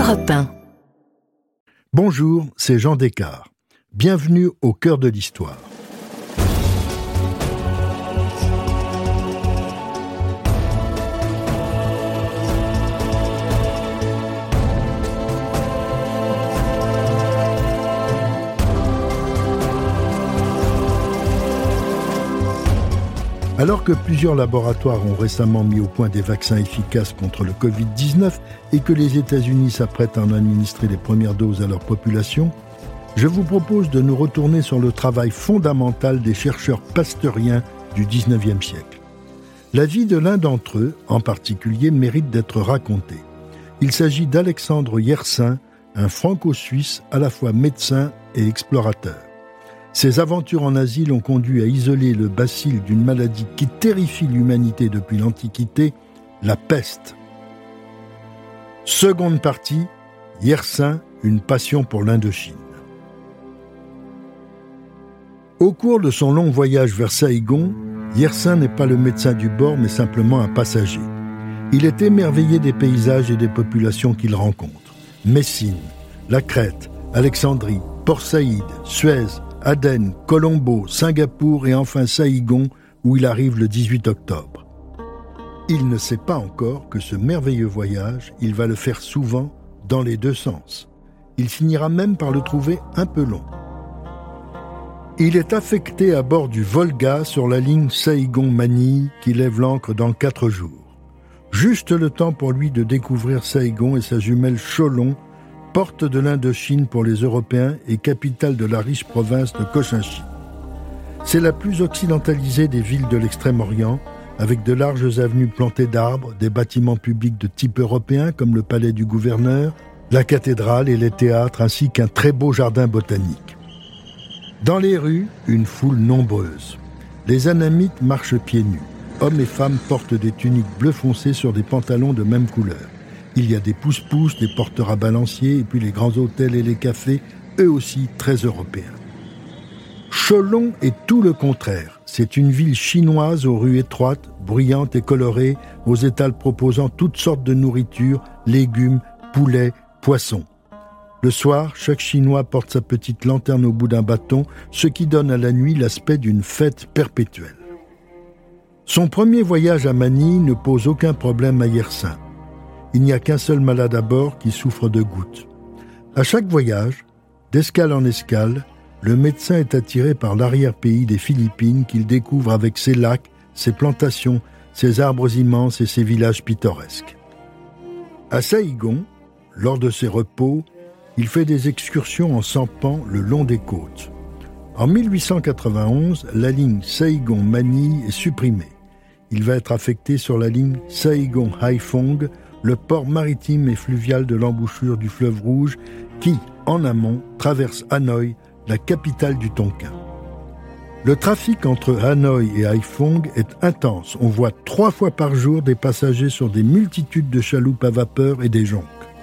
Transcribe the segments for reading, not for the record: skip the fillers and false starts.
Europe 1. Bonjour, c'est Jean Descartes. Bienvenue au cœur de l'histoire. Alors que plusieurs laboratoires ont récemment mis au point des vaccins efficaces contre le Covid-19 et que les États-Unis s'apprêtent à en administrer les premières doses à leur population, je vous propose de nous retourner sur le travail fondamental des chercheurs pasteuriens du XIXe siècle. La vie de l'un d'entre eux, en particulier, mérite d'être racontée. Il s'agit d'Alexandre Yersin, un franco-suisse à la fois médecin et explorateur. Ses aventures en Asie l'ont conduit à isoler le bacille d'une maladie qui terrifie l'humanité depuis l'Antiquité, la peste. Seconde partie, Yersin, une passion pour l'Indochine. Au cours de son long voyage vers Saïgon, Yersin n'est pas le médecin du bord, mais simplement un passager. Il est émerveillé des paysages et des populations qu'il rencontre. Messine, la Crète, Alexandrie, Port Saïd, Suez, Aden, Colombo, Singapour et enfin Saïgon, où il arrive le 18 octobre. Il ne sait pas encore que ce merveilleux voyage, il va le faire souvent dans les deux sens. Il finira même par le trouver un peu long. Il est affecté à bord du Volga sur la ligne Saïgon-Manille qui lève l'ancre dans 4 jours. Juste le temps pour lui de découvrir Saïgon et sa jumelle Cholon, porte de l'Indochine pour les Européens et capitale de la riche province de Cochinchine. C'est la plus occidentalisée des villes de l'Extrême-Orient, avec de larges avenues plantées d'arbres, des bâtiments publics de type européen comme le palais du gouverneur, la cathédrale et les théâtres, ainsi qu'un très beau jardin botanique. Dans les rues, une foule nombreuse. Les Anamites marchent pieds nus. Hommes et femmes portent des tuniques bleu foncé sur des pantalons de même couleur. Il y a des pousse-pousse, des porteurs à balanciers, et puis les grands hôtels et les cafés, eux aussi très européens. Cholon est tout le contraire. C'est une ville chinoise aux rues étroites, bruyantes et colorées, aux étals proposant toutes sortes de nourriture, légumes, poulets, poissons. Le soir, chaque Chinois porte sa petite lanterne au bout d'un bâton, ce qui donne à la nuit l'aspect d'une fête perpétuelle. Son premier voyage à Manille ne pose aucun problème à Yersin. Il n'y a qu'un seul malade à bord qui souffre de gouttes. À chaque voyage, d'escale en escale, le médecin est attiré par l'arrière-pays des Philippines qu'il découvre avec ses lacs, ses plantations, ses arbres immenses et ses villages pittoresques. À Saïgon, lors de ses repos, il fait des excursions en sampant le long des côtes. En 1891, la ligne Saïgon-Manille est supprimée. Il va être affecté sur la ligne Saïgon-Haiphong, le port maritime et fluvial de l'embouchure du fleuve Rouge qui, en amont, traverse Hanoï, la capitale du Tonkin. Le trafic entre Hanoï et Haiphong est intense. On voit 3 fois par jour des passagers sur des multitudes de chaloupes à vapeur et des jonques.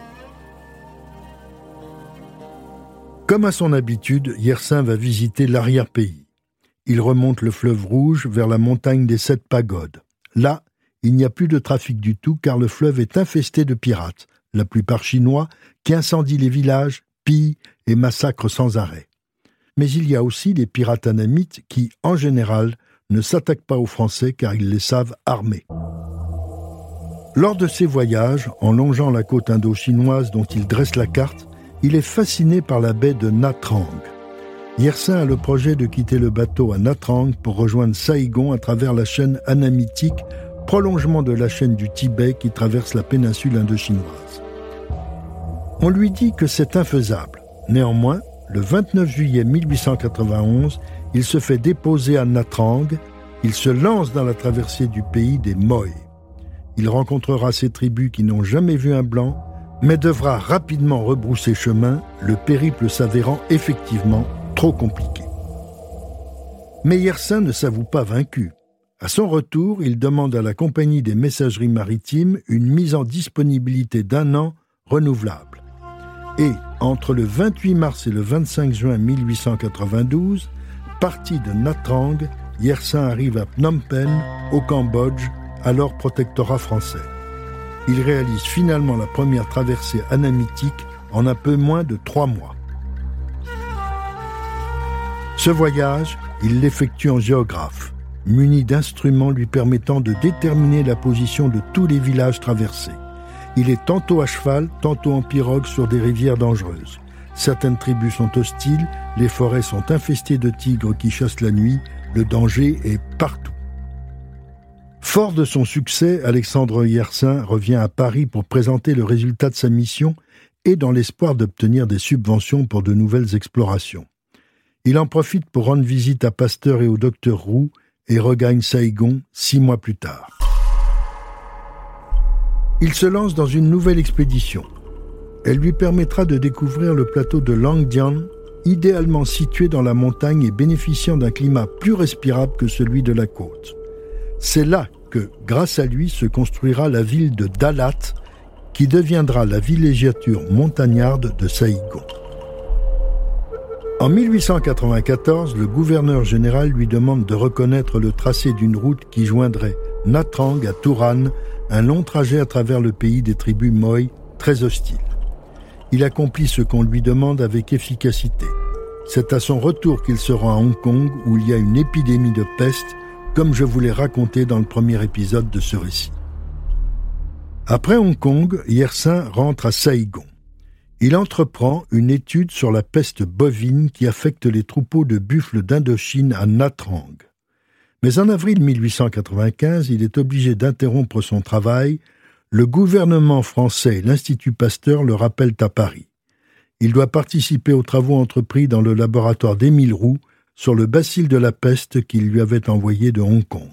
Comme à son habitude, Yersin va visiter l'arrière-pays. Il remonte le fleuve Rouge vers la montagne des 7 pagodes. Là, il n'y a plus de trafic du tout car le fleuve est infesté de pirates, la plupart chinois, qui incendient les villages, pillent et massacrent sans arrêt. Mais il y a aussi les pirates anamites qui, en général, ne s'attaquent pas aux Français car ils les savent armés. Lors de ses voyages, en longeant la côte indo-chinoise dont il dresse la carte, il est fasciné par la baie de Nha Trang. Yersin a le projet de quitter le bateau à Nha Trang pour rejoindre Saïgon à travers la chaîne anamitique, prolongement de la chaîne du Tibet qui traverse la péninsule indo-chinoise. On lui dit que c'est infaisable. Néanmoins, le 29 juillet 1891, il se fait déposer à Nha Trang. Il se lance dans la traversée du pays des Moy. Il rencontrera ces tribus qui n'ont jamais vu un blanc, mais devra rapidement rebrousser chemin, le périple s'avérant effectivement trop compliqué. Mais Yersin ne s'avoue pas vaincu. À son retour, il demande à la Compagnie des messageries maritimes une mise en disponibilité d'1 an renouvelable. Et, entre le 28 mars et le 25 juin 1892, parti de Nha Trang, Yersin arrive à Phnom Penh, au Cambodge, alors protectorat français. il réalise finalement la première traversée anamitique en un peu moins de 3 mois. Ce voyage, il l'effectue en géographe, muni d'instruments lui permettant de déterminer la position de tous les villages traversés. Il est tantôt à cheval, tantôt en pirogue sur des rivières dangereuses. Certaines tribus sont hostiles, les forêts sont infestées de tigres qui chassent la nuit, le danger est partout. Fort de son succès, Alexandre Yersin revient à Paris pour présenter le résultat de sa mission et dans l'espoir d'obtenir des subventions pour de nouvelles explorations. Il en profite pour rendre visite à Pasteur et au docteur Roux et regagne Saïgon 6 mois plus tard. Il se lance dans une nouvelle expédition. Elle lui permettra de découvrir le plateau de Lang Dian, idéalement situé dans la montagne et bénéficiant d'un climat plus respirable que celui de la côte. C'est là que, grâce à lui, se construira la ville de Dalat, qui deviendra la villégiature montagnarde de Saïgon. En 1894, le gouverneur général lui demande de reconnaître le tracé d'une route qui joindrait Nha Trang à Turan, un long trajet à travers le pays des tribus Moy, très hostiles. Il accomplit ce qu'on lui demande avec efficacité. C'est à son retour qu'il se rend à Hong Kong où il y a une épidémie de peste, comme je vous l'ai raconté dans le premier épisode de ce récit. Après Hong Kong, Yersin rentre à Saïgon. Il entreprend une étude sur la peste bovine qui affecte les troupeaux de buffles d'Indochine à Nha Trang. Mais en avril 1895, il est obligé d'interrompre son travail. Le gouvernement français et l'Institut Pasteur le rappellent à Paris. Il doit participer aux travaux entrepris dans le laboratoire d'Émile Roux sur le bacille de la peste qu'il lui avait envoyé de Hong Kong.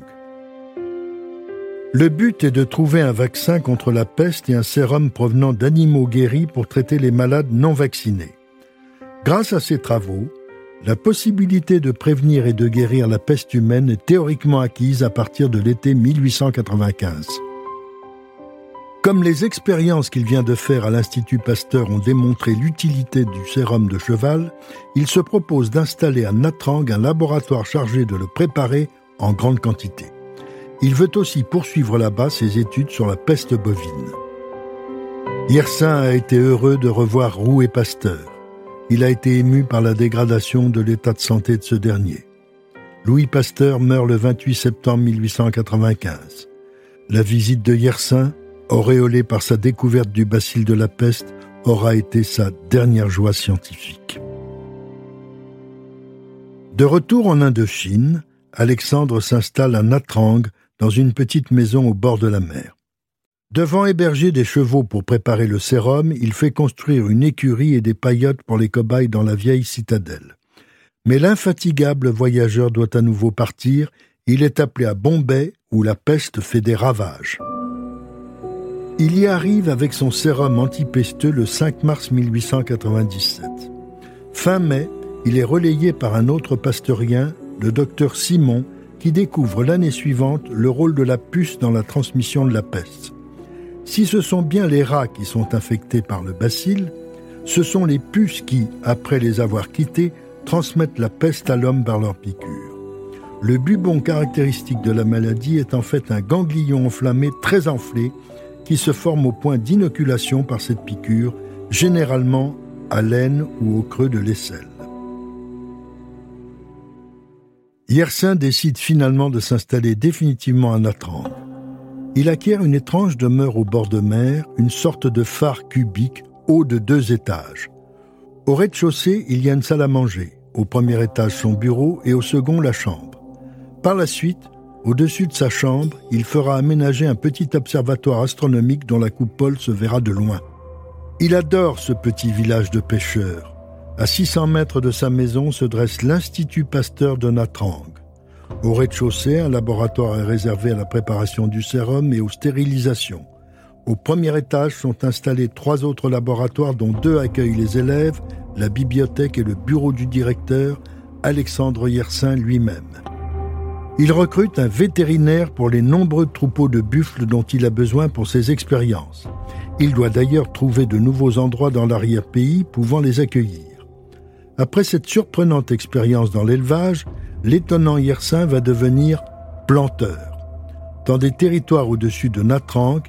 Le but est de trouver un vaccin contre la peste et un sérum provenant d'animaux guéris pour traiter les malades non vaccinés. Grâce à ces travaux, la possibilité de prévenir et de guérir la peste humaine est théoriquement acquise à partir de l'été 1895. Comme les expériences qu'il vient de faire à l'Institut Pasteur ont démontré l'utilité du sérum de cheval, il se propose d'installer à Nha Trang un laboratoire chargé de le préparer en grande quantité. Il veut aussi poursuivre là-bas ses études sur la peste bovine. Yersin a été heureux de revoir Roux et Pasteur. Il a été ému par la dégradation de l'état de santé de ce dernier. Louis Pasteur meurt le 28 septembre 1895. La visite de Yersin, auréolée par sa découverte du bacille de la peste, aura été sa dernière joie scientifique. De retour en Indochine, Alexandre s'installe à Nha Trang, dans une petite maison au bord de la mer. Devant héberger des chevaux pour préparer le sérum, il fait construire une écurie et des paillotes pour les cobayes dans la vieille citadelle. Mais l'infatigable voyageur doit à nouveau partir. Il est appelé à Bombay, où la peste fait des ravages. Il y arrive avec son sérum antipesteux le 5 mars 1897. Fin mai, il est relayé par un autre pasteurien, le docteur Simon, qui découvre l'année suivante le rôle de la puce dans la transmission de la peste. Si ce sont bien les rats qui sont infectés par le bacille, ce sont les puces qui, après les avoir quittés, transmettent la peste à l'homme par leur piqûre. Le bubon caractéristique de la maladie est en fait un ganglion enflammé très enflé qui se forme au point d'inoculation par cette piqûre, généralement à l'aine ou au creux de l'aisselle. Yersin décide finalement de s'installer définitivement à Nha Trang. Il acquiert une étrange demeure au bord de mer, une sorte de phare cubique haut de 2 étages. Au rez-de-chaussée, il y a une salle à manger. Au premier étage, son bureau et au second, la chambre. Par la suite, au-dessus de sa chambre, il fera aménager un petit observatoire astronomique dont la coupole se verra de loin. Il adore ce petit village de pêcheurs. À 600 mètres de sa maison se dresse l'Institut Pasteur de Nha Trang. Au rez-de-chaussée, un laboratoire est réservé à la préparation du sérum et aux stérilisations. Au premier étage sont installés 3 autres laboratoires dont 2 accueillent les élèves, la bibliothèque et le bureau du directeur, Alexandre Yersin lui-même. Il recrute un vétérinaire pour les nombreux troupeaux de buffles dont il a besoin pour ses expériences. Il doit d'ailleurs trouver de nouveaux endroits dans l'arrière-pays pouvant les accueillir. Après cette surprenante expérience dans l'élevage, l'étonnant Yersin va devenir planteur. Dans des territoires au-dessus de Nha Trang,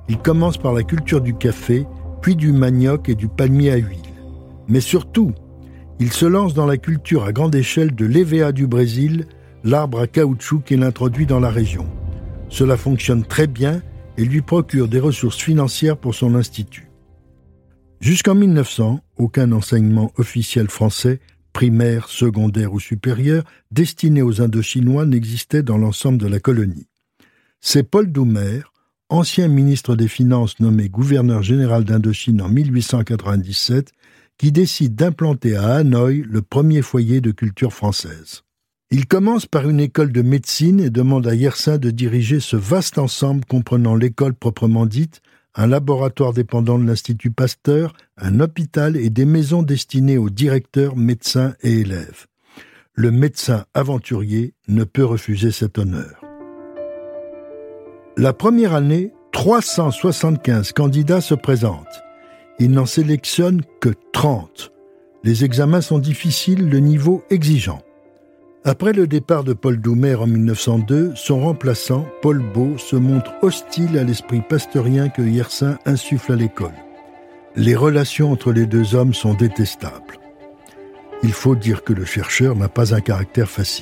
Il commence par la culture du café, puis du manioc et du palmier à huile. Mais surtout, il se lance dans la culture à grande échelle de l'hévéa du Brésil, l'arbre à caoutchouc qu'il introduit dans la région. Cela fonctionne très bien et lui procure des ressources financières pour son institut. Jusqu'en 1900, aucun enseignement officiel français, primaire, secondaire ou supérieur, destiné aux Indochinois n'existait dans l'ensemble de la colonie. C'est Paul Doumer, ancien ministre des Finances nommé gouverneur général d'Indochine en 1897, qui décide d'implanter à Hanoï le premier foyer de culture française. Il commence par une école de médecine et demande à Yersin de diriger ce vaste ensemble comprenant l'école proprement dite, un laboratoire dépendant de l'Institut Pasteur, un hôpital et des maisons destinées aux directeurs, médecins et élèves. Le médecin aventurier ne peut refuser cet honneur. La première année, 375 candidats se présentent. Il n'en sélectionne que 30. Les examens sont difficiles, le niveau exigeant. Après le départ de Paul Doumer en 1902, son remplaçant, Paul Bot, se montre hostile à l'esprit pasteurien que Yersin insuffle à l'école. Les relations entre les deux hommes sont détestables. Il faut dire que le chercheur n'a pas un caractère facile.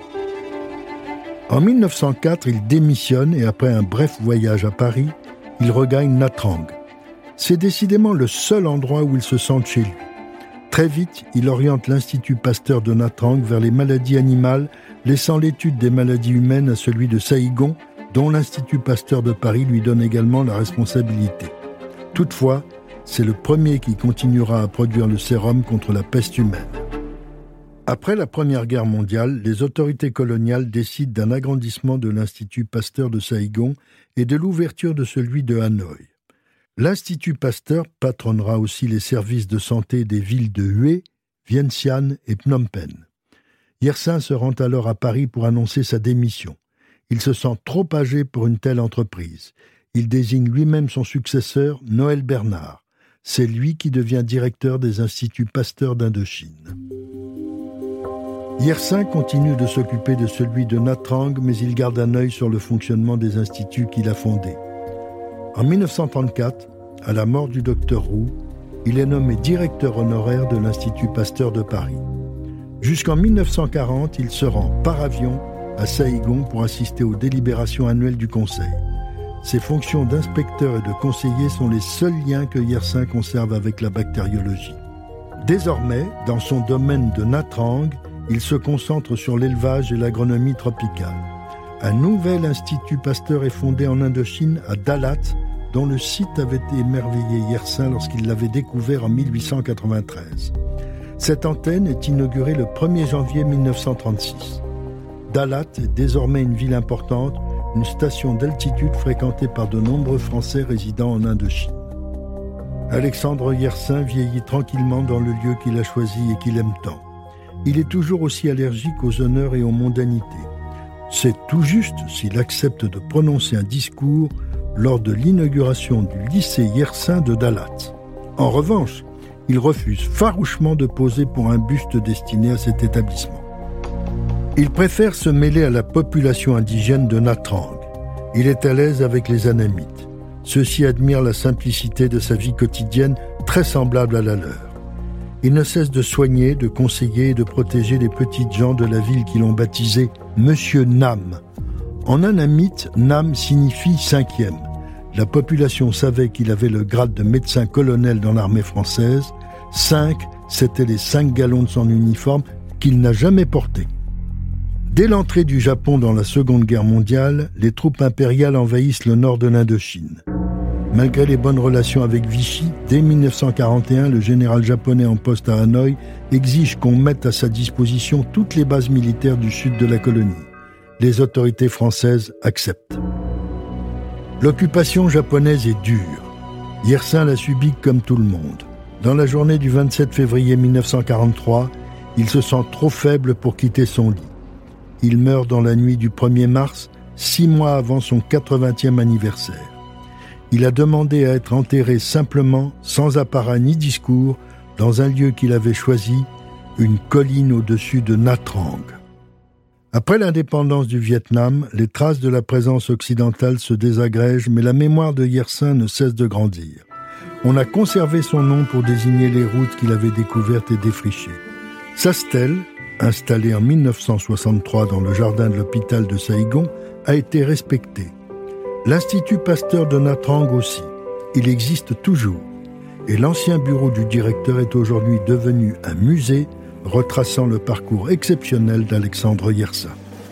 En 1904, il démissionne et après un bref voyage à Paris, il regagne Nha Trang. C'est décidément le seul endroit où il se sente chez lui. Très vite, il oriente l'Institut Pasteur de Nha Trang vers les maladies animales, laissant l'étude des maladies humaines à celui de Saïgon, dont l'Institut Pasteur de Paris lui donne également la responsabilité. Toutefois, c'est le premier qui continuera à produire le sérum contre la peste humaine. Après la Première Guerre mondiale, les autorités coloniales décident d'un agrandissement de l'Institut Pasteur de Saïgon et de l'ouverture de celui de Hanoï. L'Institut Pasteur patronnera aussi les services de santé des villes de Hue, Vientiane et Phnom Penh. Yersin se rend alors à Paris pour annoncer sa démission. Il se sent trop âgé pour une telle entreprise. Il désigne lui-même son successeur, Noël Bernard. C'est lui qui devient directeur des Instituts Pasteur d'Indochine. Yersin continue de s'occuper de celui de Nha Trang, mais il garde un œil sur le fonctionnement des instituts qu'il a fondés. En 1934, à la mort du docteur Roux, il est nommé directeur honoraire de l'Institut Pasteur de Paris. Jusqu'en 1940, il se rend par avion à Saïgon pour assister aux délibérations annuelles du Conseil. Ses fonctions d'inspecteur et de conseiller sont les seuls liens que Yersin conserve avec la bactériologie. Désormais, dans son domaine de Nha Trang, il se concentre sur l'élevage et l'agronomie tropicale. Un nouvel institut Pasteur est fondé en Indochine à Dalat, dont le site avait émerveillé Yersin lorsqu'il l'avait découvert en 1893. Cette antenne est inaugurée le 1er janvier 1936. Dalat est désormais une ville importante, une station d'altitude fréquentée par de nombreux Français résidant en Indochine. Alexandre Yersin vieillit tranquillement dans le lieu qu'il a choisi et qu'il aime tant. Il est toujours aussi allergique aux honneurs et aux mondanités. C'est tout juste s'il accepte de prononcer un discours lors de l'inauguration du lycée Yersin de Dalat. En revanche, il refuse farouchement de poser pour un buste destiné à cet établissement. Il préfère se mêler à la population indigène de Nha Trang. Il est à l'aise avec les Anamites. Ceux-ci admirent la simplicité de sa vie quotidienne, très semblable à la leur. Il ne cesse de soigner, de conseiller et de protéger les petites gens de la ville qui l'ont baptisé Monsieur Nam. En anamite, Nam signifie cinquième. La population savait qu'il avait le grade de médecin-colonel dans l'armée française. 5, c'étaient les 5 galons de son uniforme qu'il n'a jamais porté. Dès l'entrée du Japon dans la Seconde Guerre mondiale, les troupes impériales envahissent le nord de l'Indochine. Malgré les bonnes relations avec Vichy, dès 1941, le général japonais en poste à Hanoï exige qu'on mette à sa disposition toutes les bases militaires du sud de la colonie. Les autorités françaises acceptent. L'occupation japonaise est dure. Yersin l'a subie comme tout le monde. Dans la journée du 27 février 1943, il se sent trop faible pour quitter son lit. Il meurt dans la nuit du 1er mars, 6 mois avant son 80e anniversaire. Il a demandé à être enterré simplement, sans apparat ni discours, dans un lieu qu'il avait choisi, une colline au-dessus de Nha Trang. Après l'indépendance du Vietnam, les traces de la présence occidentale se désagrègent, mais la mémoire de Yersin ne cesse de grandir. On a conservé son nom pour désigner les routes qu'il avait découvertes et défrichées. Sa stèle, installée en 1963 dans le jardin de l'hôpital de Saïgon, a été respectée. L'Institut Pasteur de Nha Trang aussi. Il existe toujours. Et l'ancien bureau du directeur est aujourd'hui devenu un musée retraçant le parcours exceptionnel d'Alexandre Yersin.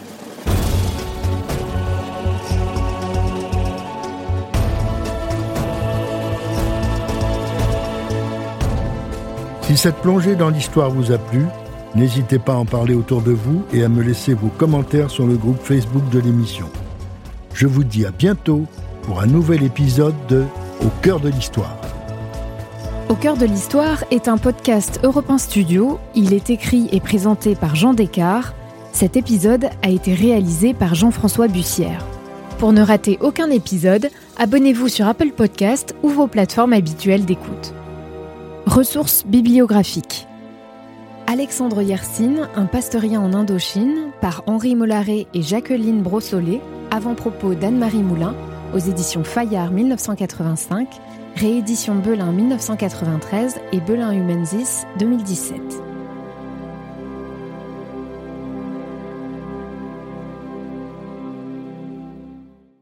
Si cette plongée dans l'histoire vous a plu, n'hésitez pas à en parler autour de vous et à me laisser vos commentaires sur le groupe Facebook de l'émission. Je vous dis à bientôt pour un nouvel épisode de Au cœur de l'histoire. Au cœur de l'histoire est un podcast Europe 1 Studio. Il est écrit et présenté par Jean Descartes. Cet épisode a été réalisé par Jean-François Bussière. Pour ne rater aucun épisode, abonnez-vous sur Apple Podcasts ou vos plateformes habituelles d'écoute. Ressources bibliographiques. Alexandre Yersin, un pastorien en Indochine, par Henri Mollaret et Jacqueline Brossolet, avant-propos d'Anne-Marie Moulin, aux éditions Fayard 1985, réédition Belin 1993 et Belin Humenzis 2017.